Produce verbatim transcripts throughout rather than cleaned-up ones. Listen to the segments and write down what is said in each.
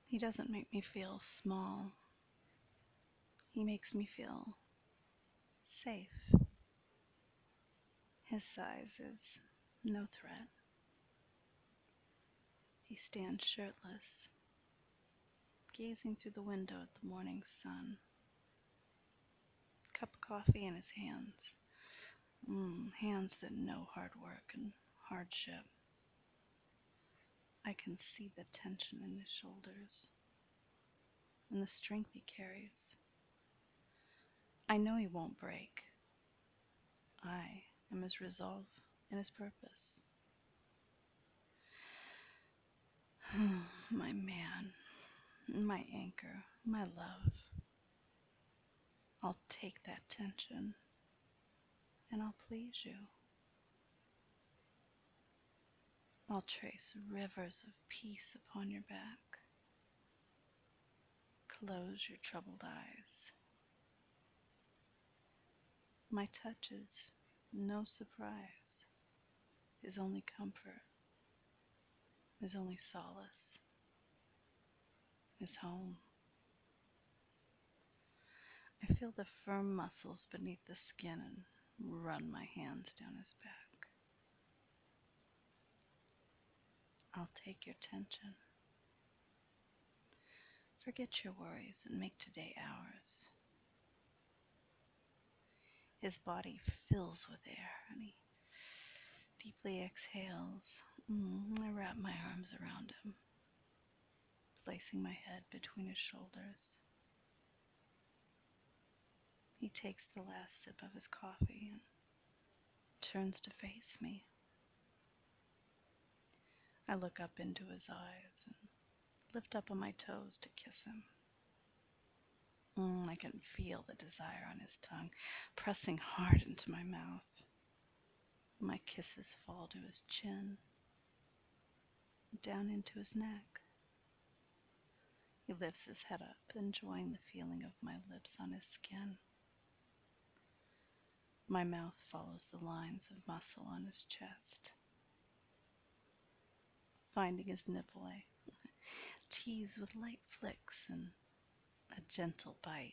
He doesn't make me feel small. He makes me feel safe. His size is no threat. He stands shirtless, gazing through the window at the morning sun, cup of coffee in his hands. Mm, hands that know hard work and hardship. I can see the tension in his shoulders and the strength he carries. I know he won't break. I am his resolve and his purpose. My man, my anchor, my love. I'll take that tension and I'll please you. I'll trace rivers of peace upon your back. Close your troubled eyes. My touch is no surprise, is only comfort, is only solace, is home. I feel the firm muscles beneath the skin and run my hands down his back. I'll take your tension. Forget your worries and make today ours. His body fills with air and he deeply exhales. Mm, I wrap my arms around him, placing my head between his shoulders. He takes the last sip of his coffee and turns to face me. I look up into his eyes and lift up on my toes to kiss him. Mm, I can feel the desire on his tongue, pressing hard into my mouth. My kisses fall to his chin, down into his neck. He lifts his head up, enjoying the feeling of my lips on his skin. My mouth follows the lines of muscle on his chest. Finding his nipple, I tease with light flicks and a gentle bite.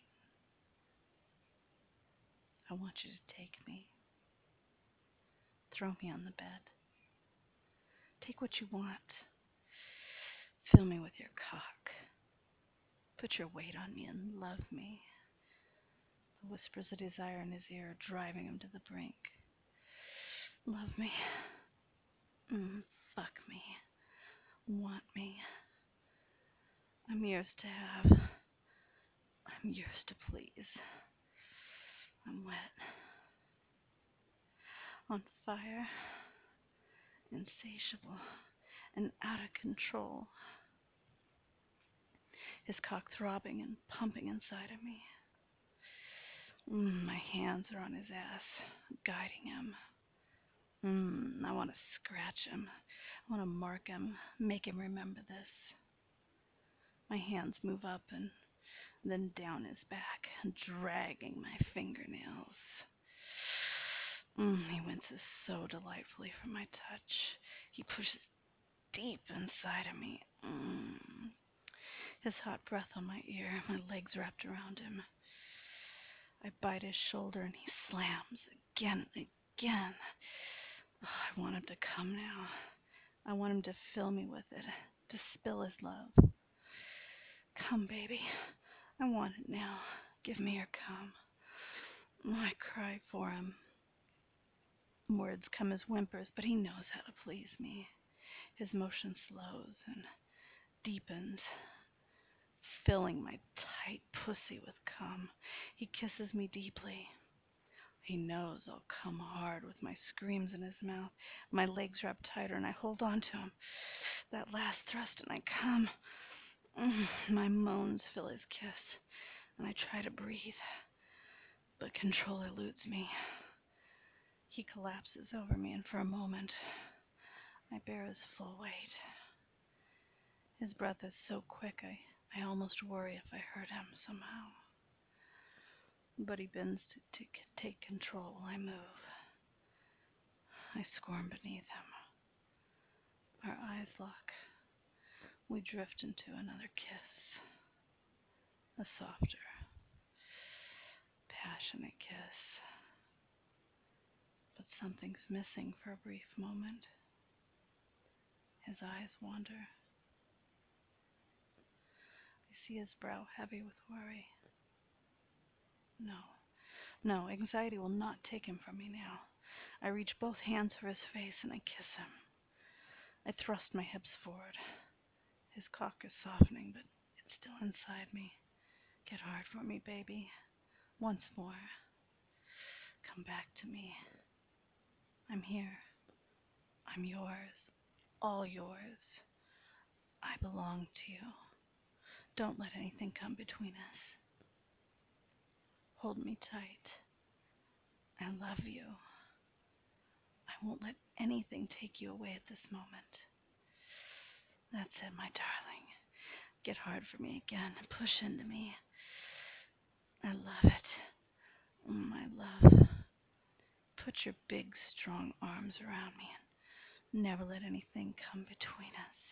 I want you to take me. Throw me on the bed. Take what you want. Fill me with your cock. Put your weight on me and love me. The whispers of desire in his ear are driving him to the brink. Love me. Mm, fuck me. Want me. I'm yours to have. I'm yours to please. I'm wet. On fire. Insatiable. And out of control. His cock throbbing and pumping inside of me. Mm, my hands are on his ass, guiding him. Mm, I want to scratch him. I want to mark him, make him remember this. My hands move up and then down his back, dragging my fingernails. Mm, he winces so delightfully from my touch. He pushes deep inside of me. Mm. His hot breath on my ear, my legs wrapped around him. I bite his shoulder and he slams again and again. Oh, I want him to come now. I want him to fill me with it, to spill his love. Come, baby. I want it now. Give me your cum. Oh, I cry for him. Words come as whimpers, but he knows how to please me. His motion slows and deepens, filling my tight pussy with cum. He kisses me deeply. He knows I'll come hard with my screams in his mouth. My legs wrap tighter and I hold on to him. That last thrust and I come. Mm, my moans fill his kiss and I try to breathe, but control eludes me. He collapses over me and for a moment I bear his full weight. His breath is so quick I, I almost worry if I hurt him somehow. But he bends to, to take control while I move. I squirm beneath him. Our eyes lock. We drift into another kiss, a softer, passionate kiss. But something's missing for a brief moment. His eyes wander. I see his brow heavy with worry. No, no, anxiety will not take him from me now. I reach both hands for his face and I kiss him. I thrust my hips forward. His cock is softening, but it's still inside me. Get hard for me, baby. Once more. Come back to me. I'm here. I'm yours. All yours. I belong to you. Don't let anything come between us. Hold me tight. I love you. I won't let anything take you away at this moment. That's it, my darling. Get hard for me again. Push into me. I love it. My love. Put your big, strong arms around me and never let anything come between us.